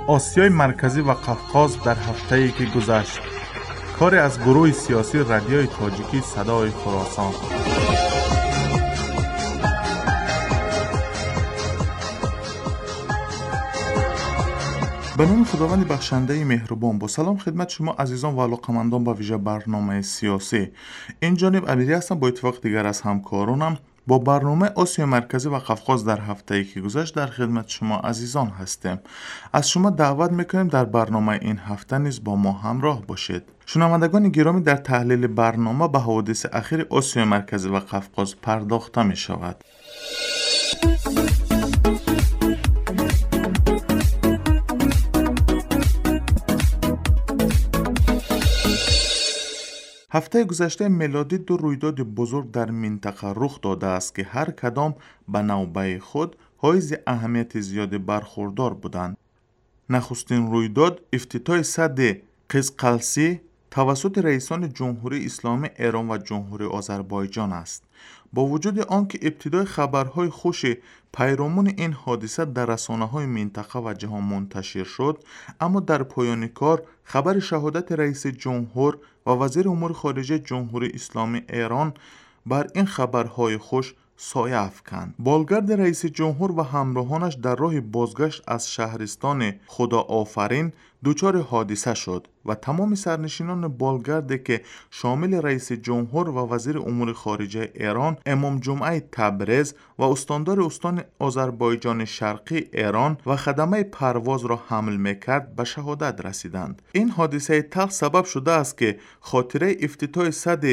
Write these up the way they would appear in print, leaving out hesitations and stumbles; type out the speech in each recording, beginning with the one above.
آسیای مرکزی و قفقاز در هفته‌ای که گذشت. کاری از گروه سیاسی رادیوی تاجیکی صدای خراسان. به نام خداوند بخشنده مهربان، با سلام خدمت شما عزیزان و علاقه‌مندان به ویژه برنامه سیاسی. این جانب امیری هستم، با اتفاق دیگر از همکارانم با برنامه آسیای مرکزی و قفقاز در هفته‌ای که گذشت در خدمت شما عزیزان هستیم. از شما دعوت میکنیم در برنامه این هفته نیز با ما همراه باشید. شنوندگان گرامی، در تحلیل برنامه به حوادث اخیر آسیای مرکزی و قفقاز پرداخته می شود. هفته گذشته میلادی دو رویداد بزرگ در منطقه رخ داده است که هر کدام به نوبه خود حائز اهمیت زیادی برخوردار بودند. نخستین رویداد افتتاح سد قزقلسی توسط رئیسان جمهوری اسلامی ایران و جمهوری آذربایجان است. با وجود آنکه ابتدای خبرهای خوش پیرامون این حادثه در رسانه‌های منطقه و جهان منتشر شد، اما در پایان کار خبر شهادت رئیس جمهور و وزیر امور خارجه جمهوری اسلامی ایران بر این خبرهای خوش سایه افکند. بالگرد رئیس جمهور و همراهانش در راه بازگشت از شهرستان خداآفرین دچار حادثه شد و تمام سرنشینان بالگردی که شامل رئیس جمهور و وزیر امور خارجه ایران، امام جمعه تبریز و استاندار استان آذربایجان شرقی ایران و خدمه پرواز را حمل میکرد به شهادت رسیدند. این حادثه تلخ سبب شده است که خاطره افتتاح سد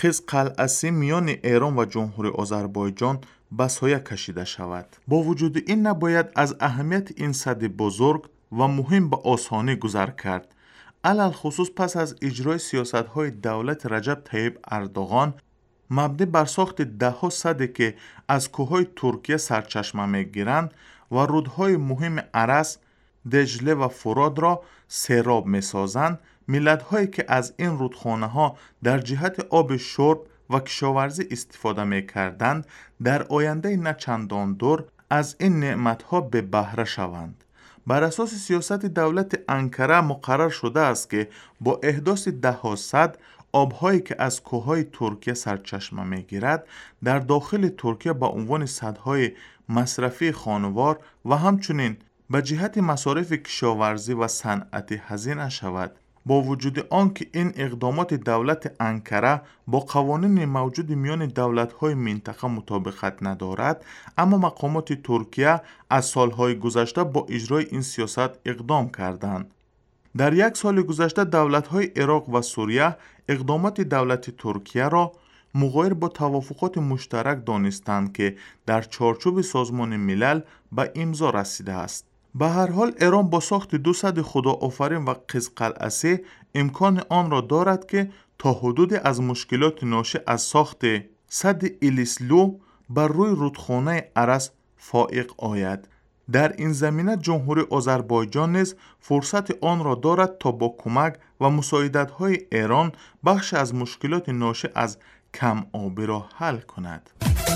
قزقلسی میان ایران و جمهوری آذربایجان به سایه کشیده شود. با وجود این نباید از اهمیت این سد بزرگ و مهم به آسانی گذر کرد. علل خصوص پس از اجرای سیاست‌های دولت رجب طیب اردوغان مبنی بر ساخت ده‌ها سد که از کوههای ترکیه سرچشمه می‌گیرند و رودهای مهم ارس، دجله و فرات را سیراب می‌سازند. ملت‌هایی که از این رودخانه‌ها در جهت آب شرب و کشاورزی استفاده می‌کردند در آینده نه چندان دور از این نعمت‌ها به بهره شوند. بر اساس سیاست دولت انکره مقرر شده است که با احداث ده‌ها سد، آب‌هایی که از کوههای ترکیه سرچشمه می‌گیرد در داخل ترکیه به عنوان سدهای مصرفی خانوار و همچنین به جهت مصارف کشاورزی و صنعتی هزینه شود. با وجود آنکه این اقدامات دولت انکره با قوانین موجود میان دولت‌های منطقه مطابقت ندارد، اما مقامات ترکیه از سالهای گذشته با اجرای این سیاست اقدام کردند. در یک سال گذشته دولت‌های عراق و سوریه اقدامات دولت ترکیه را مغایر با توافقات مشترک دانستند که در چارچوب سازمان ملل به امضا رسیده است. به هر حال ایران با ساخت دو سد خداآفرین و قزقلسی امکان آن را دارد که تا حدودی از مشکلات ناشی از ساخت سد الیسلو بر روی رودخانه ارس فائق آید. در این زمینه جمهوری آذربایجان نیز فرصت آن را دارد تا با کمک و مساعدت‌های ایران بخش از مشکلات ناشی از کم آبی را حل کند.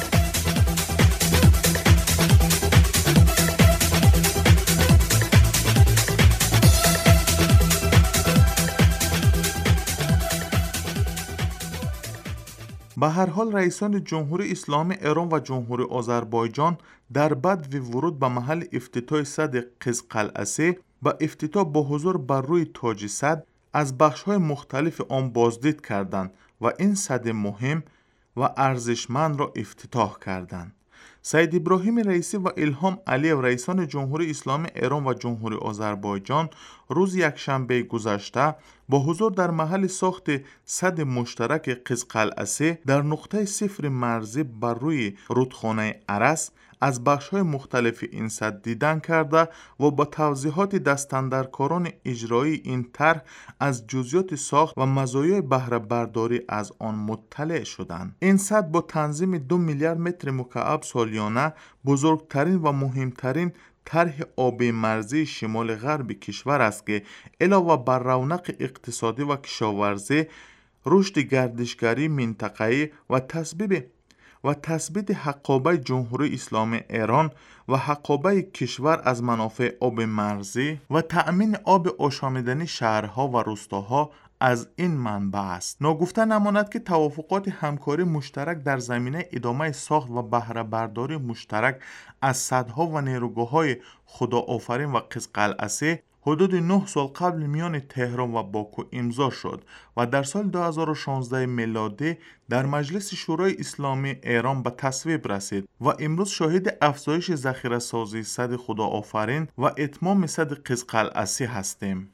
به هر حال رئیسان جمهوری اسلامی ایران و جمهوری آذربایجان در بدو ورود به محل افتتاح سد قزقلسی با افتتاح با حضور بر روی تاج سد از بخش‌های مختلف آن بازدید کردند و این سد مهم و ارزشمند را افتتاح کردند. سید ابراهیم رئیسی و الهام علیو رئیسان جمهوری اسلامی ایران و جمهوری آذربایجان روز یکشنبه گذشته با حضور در محل ساخت سد مشترک قزقلسی در نقطه صفر مرزی بر روی رودخانه ارس از بخش‌های مختلف این سد دیدن کرده و با توضیحات دستاندرکاران اجرایی این طرح از جزئیات ساخت و مزایای بهره برداری از آن مطلع شدند. این سد با تنظیم 2 میلیارد متر مکعب سالیانه بزرگترین و مهمترین طرح آبی مرزی شمال غرب کشور است که علاوه بر رونق اقتصادی و کشاورزی، رشد گردشگری منطقه‌ای و تسبیب و تثبیت حقابه جمهوری اسلامی ایران و حقابه کشور از منافع آب مرزی و تأمین آب آشامیدنی شهرها و روستاها از این منبع است. ناگفته نماند که توافقات همکاری مشترک در زمینه ادامه ساخت و بهره برداری مشترک از سدها و نیروگاه‌های خداآفرین و قزقلعسه حدود 9 سال قبل میان تهران و باکو امضا شد و در سال 2016 میلادی در مجلس شورای اسلامی ایران به تصویب رسید و امروز شاهد افزایش ذخیره سازی سد خداآفرین و اتمام سد قزقلعسه هستیم.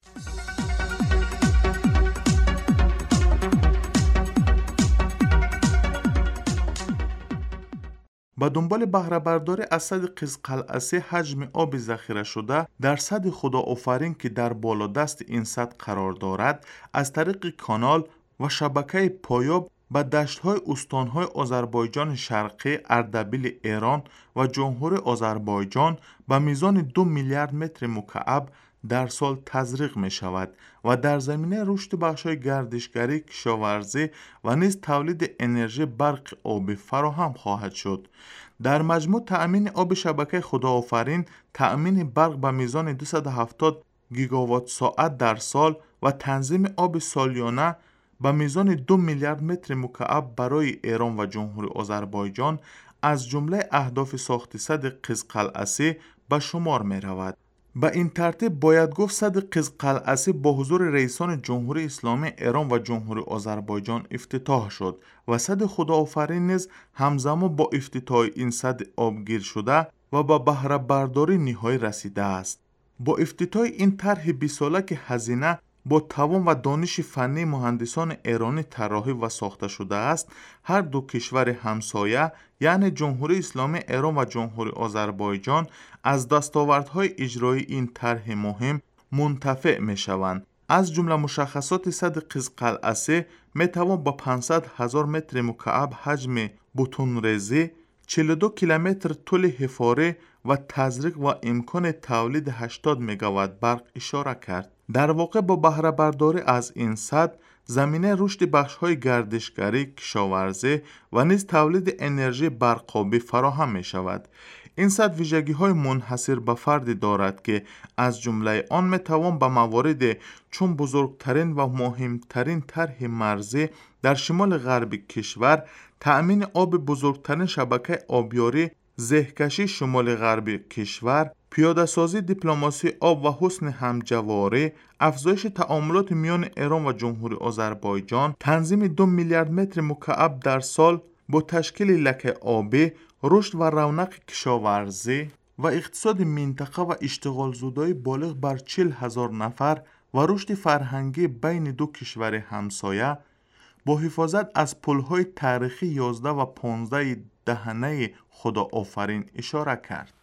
به دنبال بهره برداری از سد قزقلعسه حجم آب ذخیره شده در سد خداآفرین که در بالادست این سد قرار دارد از طریق کانال و شبکه پایاب به دشت‌های استان‌های آذربایجان شرقی، اردبیل ایران و جمهوری آذربایجان به میزان 2 میلیارد متر مکعب در سال تزریق می شود و در زمینه رشد بخش‌های گردشگری، کشاورزی و نیز تولید انرژی برق آبی فراهم خواهد شد. در مجموع تأمین آب شبکه خداآفرین تأمین برق به میزان 270 گیگاوات ساعت در سال و تنظیم آب سالیانه به میزان 2 میلیارد متر مکعب برای ایران و جمهوری آذربایجان از جمله اهداف ساخت سد قزقلعسه به شمار می رود. به این ترتیب باید گفت سد قزقلعسه با حضور رئیسان جمهوری اسلامی ایران و جمهوری آذربایجان افتتاح شد و سد خداآفرین نیز همزمان با افتتاح این سد آبگیر شده و به بهره برداری نهایی رسیده است. با افتتاح این طرح 20 ساله که هزینه با توان و دانش فنی مهندسان ایرانی طراحی و ساخته شده است، هر دو کشور همسایه یعنی جمهوری اسلامی ایران و جمهوری آذربایجان از دستاوردهای اجرایی این طرح مهم منتفع می شوند. از جمله مشخصات سد قزقلعسه می توان با 500,000 متر مکعب حجم بتون‌ریزی، 42 کیلومتر طول حفاره و تزریق و امکان تولید 80 مگاوات برق اشاره کرد. در واقع با بهره برداری از این سد زمینه رشد بخش‌های گردشگری، کشاورزی و نیز تولید انرژی برقابی فراهم می شود. این سد ویژگی‌های منحصر به فرد دارد که از جمله آن می توان به موارد چون بزرگترین و مهمترین طرح مرزی در شمال غرب کشور، تأمین آب بزرگترین شبکه آبیاری زهکشی شمال غرب کشور، پیاده سازی دیپلماسی آب و حسن همجواری، افزایش تعاملات میان ایران و جمهوری آذربایجان، تنظیم 2 میلیارد متر مکعب در سال با تشکیل لکه آبی، رشد و رونق کشاورزی و اقتصاد منطقه و اشتغال زدایی بالغ بر 40,000 نفر و رشد فرهنگی بین دو کشور همسایه با حفاظت از پل‌های تاریخی 11 و 15 دهنه خداآفرین اشاره کرد.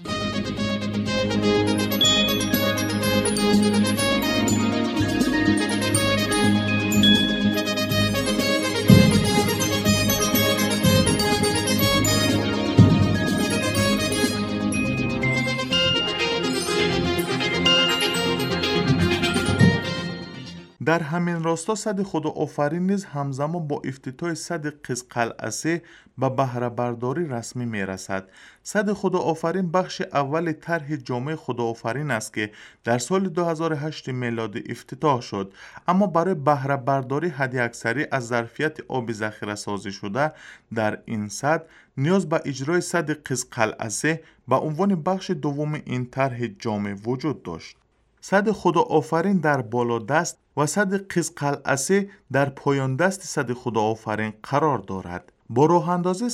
در همین راستا سد خداآفرین نیز همزمان با افتتاح سد قزقلعسه به بهره برداری رسمی می رسد. سد خداآفرین بخش اول طرح جامع خداآفرین است که در سال 2008 میلادی افتتاح شد، اما برای بهره برداری حداکثری از ظرفیت آب ذخیره سازی شده در این سد نیاز به اجرای سد قزقلعسه به عنوان بخش دوم این طرح جامع وجود داشت. سد خداآفرین در بالادست و سد قزقلعسه در پایان دست سد خداآفرین قرار دارد. با راه اندازی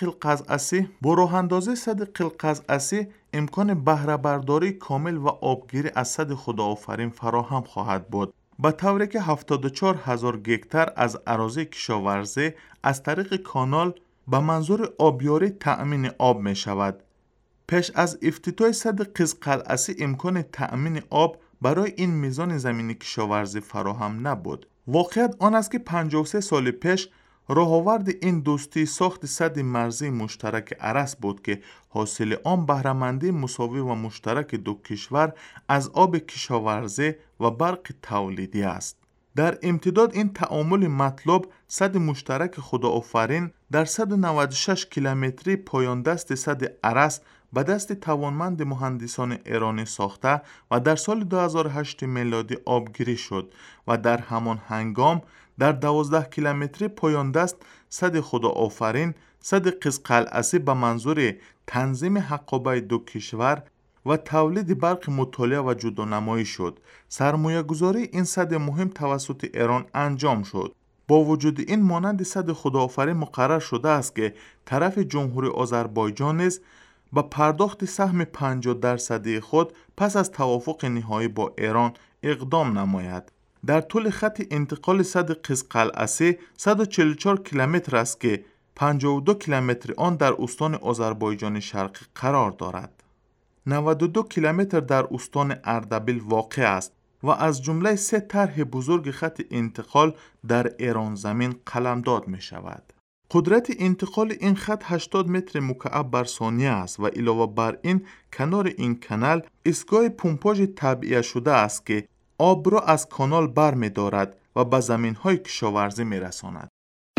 سد قزقلعسه امکان بهره برداری کامل و آبگیری از سد خداآفرین فراهم خواهد بود، به طوری که 74,000 گکتار از اراضی کشاورزی از طریق کانال به منظور آبیاری تأمین آب می شود. پیش از افتتاح سد قزقلعسه امکان تأمین آب برای این میزان زمینی کشاورزی فراهم نبود. واقعیت آن است که 53 سال پیش راهآورد این دوستی ساخت سد مرزی مشترک ارس بود که حاصل آن بهره‌مندی مساوی و مشترک دو کشور از آب کشاورزی و برق تولیدی است. در امتداد این تعامل مطلوب سد مشترک خداآفرین در 196 کیلومتری پایان دست سد ارس به دست توانمند مهندسان ایرانی ساخته و در سال 2008 میلادی آبگیری شد و در همان هنگام در 12 کیلومتری پایان دست سد خدا آفرین، سد قزقلعسی به منظور تنظیم حقابه دو کشور و تولید برق مطالعه و جدانمایی شد. سرمایه گذاری این سد مهم توسط ایران انجام شد. با وجود این مانند سد خداآفرین مقرر شده است که طرف جمهوری آذربایجان نیز با پرداخت سهم 50% خود پس از توافق نهایی با ایران اقدام نماید. در طول خط انتقال سد قزقلعسی 144 کیلومتر است که 52 کیلومتر آن در استان آذربایجان شرقی قرار دارد. 92 کیلومتر در استان اردبیل واقع است و از جمله 3 طرح بزرگ خط انتقال در ایران زمین قلمداد می شود. قدرت انتقال این خط 80 متر مکعب بر ثانیه است و علاوه بر این کنار این کانال ایستگاه پمپاژ تبعیه شده است که آب را از کانال بر می دارد و به زمین های کشاورزی می رساند.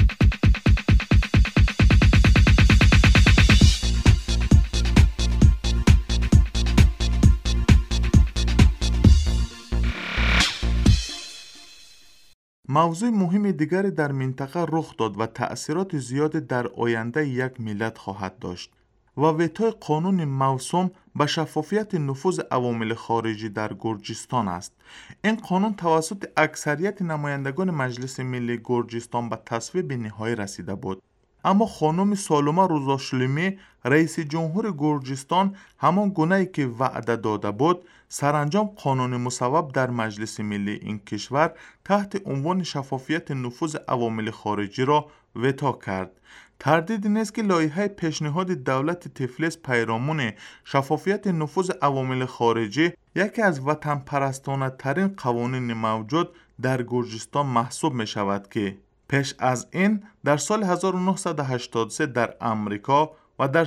موضوع مهم دیگری در منطقه رخ داد و تأثیرات زیادی در آینده یک ملت خواهد داشت و وتوی قانون موسوم به شفافیت نفوذ عوامل خارجی در گرجستان است. این قانون توسط اکثریت نمایندگان مجلس ملی گرجستان به تصویب نهایی رسیده بود، اما خانم سالومه روزاشلیمی رئیس جمهور گرجستان همان گونه‌ای که وعده داده بود سرانجام قانون مصوب در مجلس ملی این کشور تحت عنوان شفافیت نفوذ عوامل خارجی را وتا کرد. تردید نیست که لایحه پیشنهاد دولت تفلیس پیرامون شفافیت نفوذ عوامل خارجی یکی از وطن پرستانه ترین قوانین موجود در گرجستان محسوب می شود که پیش از این در سال 1983 در امریکا و در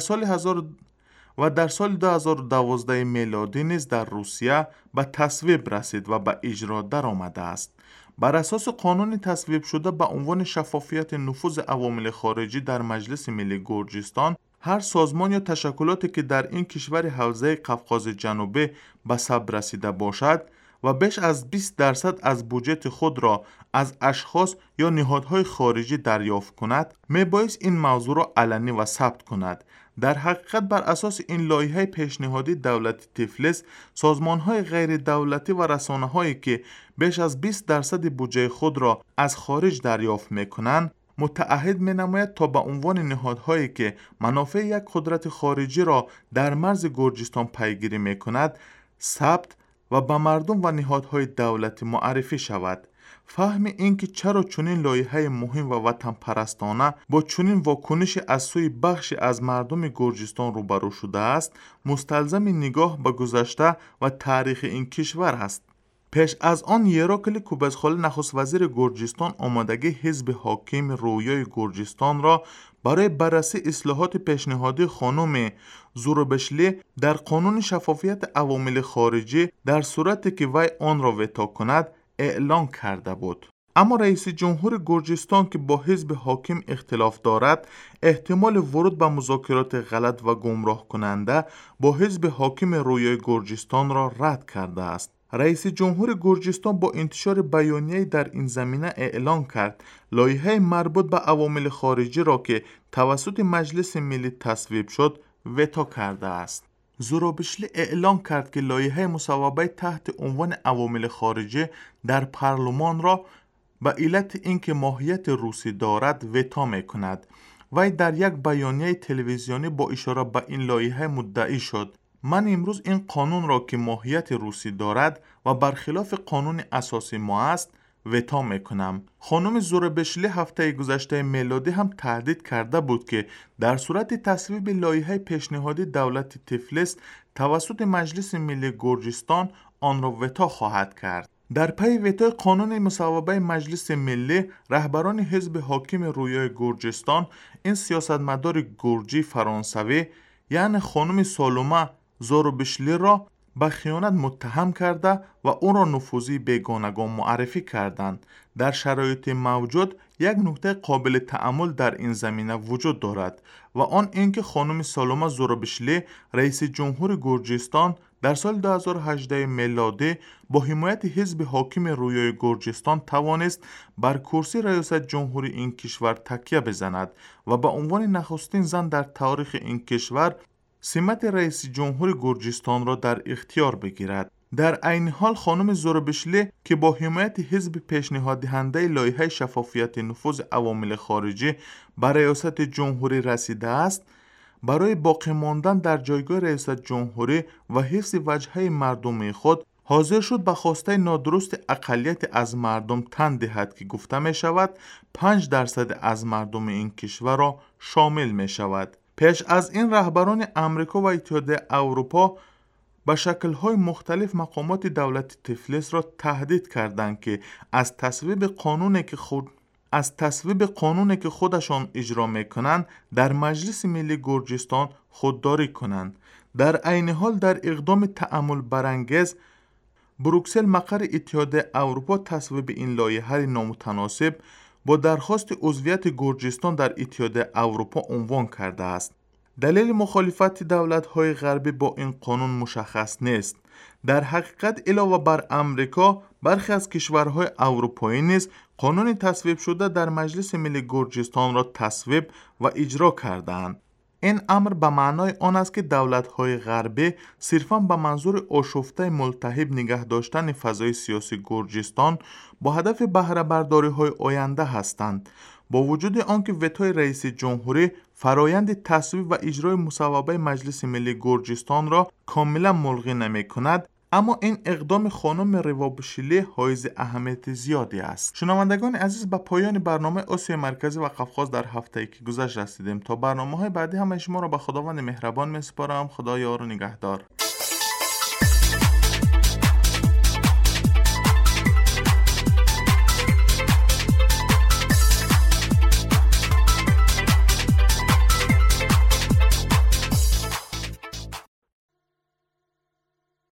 سال 2012 میلادی نیز در روسیه به تصویب رسید و به اجرا درآمده است. بر اساس قانون تصویب شده به عنوان شفافیت نفوذ عوامل خارجی در مجلس ملی گرجستان، هر سازمان یا تشکلاتی که در این کشور حوزه قفقاز جنوبی به ثبت رسیده باشد و بیش از 20% از بودجه خود را از اشخاص یا نهادهای خارجی دریافت کند، میبایست این موضوع را علنی و ثبت کند. در حقیقت بر اساس این لایحه پیشنهادی دولت تفلیس، سازمانهای غیر دولتی و رسانه‌هایی که بیش از 20% بودجه خود را از خارج دریافت میکنند متعهد مینماید تا به عنوان نهادهایی که منافع یک قدرت خارجی را در مرز گرجستان پیگیری میکند ثبت و به مردم و نهادهای دولتی معرفی شود. فهم این که چرا چنین لایحه مهم و وطن پرستانه با چنین واکنش از سوی بخشی از مردم گرجستان روبرو شده است مستلزم نگاه به گذشته و تاریخ این کشور است. پیش از آن یراکلی کوبزخالی نخست وزیر گرجستان آمادگی حزب حاکم رویای گرجستان را برای بررسی اصلاحات پیشنهادی خانم زوروبشلی در قانون شفافیت عوامل خارجی در صورتی که وی آن را وتا کند اعلان کرده بود. اما رئیس جمهور گرجستان که با حزب حاکم اختلاف دارد احتمال ورود به مذاکرات غلط و گمراه کننده با حزب حاکم رویای گرجستان را رد کرده است. رئیس جمهور گرجستان با انتشار بیانیه‌ای در این زمینه اعلان کرد لایحه مربوط به عوامل خارجی را که توسط مجلس ملی تصویب شد وتا کرده است. زوروبشلی اعلام کرد که لایحه مصوبه تحت عنوان عوامل خارجی در پارلمان را به علت اینکه ماهیت روسی دارد وتا می‌کند. وی در یک بیانیه تلویزیونی با اشاره به این لایحه مدعی شد: من امروز این قانون را که ماهیت روسی دارد و برخلاف قانون اساسی ما است وتا میکنم. خانم زوروبشلی هفته گذشته میلادی هم تهدید کرده بود که در صورت تصویب لایحه پیشنهادی دولت تفلیس توسط مجلس ملی گرجستان آن را وتا خواهد کرد. در پی وتای قانون مصوبه مجلس ملی، رهبران حزب حاکم رویای گرجستان این سیاستمدار گرجی فرانسوی یعنی خانم سالومه زوروبشلی را به خیانت متهم کرده و او را نفوذی بیگانگان معرفی کردند. در شرایط موجود یک نکته قابل تأمل در این زمینه وجود دارد و آن اینکه خانم سالومه زورابشلی رئیس جمهور گرجستان در سال 2018 میلادی با حمایت حزب حاکم رویای گرجستان توانست بر کرسی ریاست جمهوری این کشور تکیه بزند و به عنوان نخستین زن در تاریخ این کشور سمت رئیس جمهور گرجستان را در اختیار بگیرد. در عین حال خانم زورابشلی که با حمایت حزب پیشنهاد دهنده لایحه شفافیت نفوذ عوامل خارجی به ریاست جمهوری رسیده است، برای باقی ماندن در جایگاه ریاست جمهوری و حفظ وجهه مردمی خود حاضر شد به خواسته نادرست اقلیت از مردم تن دهد که گفته می شود 5% از مردم این کشور را شامل می شود. پیش از این رهبران امریکا و اتحادیه اروپا به شکل‌های مختلف مقامات دولت تفلیس را تهدید کردند که از تصویب قانونی که خودشان اجرا می‌کنند در مجلس ملی گرجستان خودداری کنند. در عین حال در اقدام تأمل برانگیز بروکسل مقر اتحادیه اروپا تصویب این لایحه نامتناسب با درخواست عضویت گرجستان در اتحادیه اروپا عنوان کرده است. دلیل مخالفت دولت‌های غربی با این قانون مشخص نیست. در حقیقت علاوه بر امریکا، برخی از کشورهای اروپایی نیز قانون تصویب شده در مجلس ملی گرجستان را تصویب و اجرا کردند. این امر به معنای آن است که دولت‌های غربی صرفاً به منظور آشفته ملتهب نگه داشتن فضای سیاسی گرجستان با هدف بهره برداری‌های آینده هستند. با وجود آنکه وتوی رئیس جمهوری فرایند تصویب و اجرای مصوبه مجلس ملی گرجستان را کاملا ملغی نمی‌کند، اما این اقدام خانم روابشلی حائز اهمیت زیادی است. شنوندگان عزیز، به پایان برنامه آسیا مرکزی و قفقاز در هفته‌ای که گذشت رسیدیم. تا برنامه‌های بعدی همه شما را به خداوند مهربان می‌سپارم. خدا یار و نگهدار.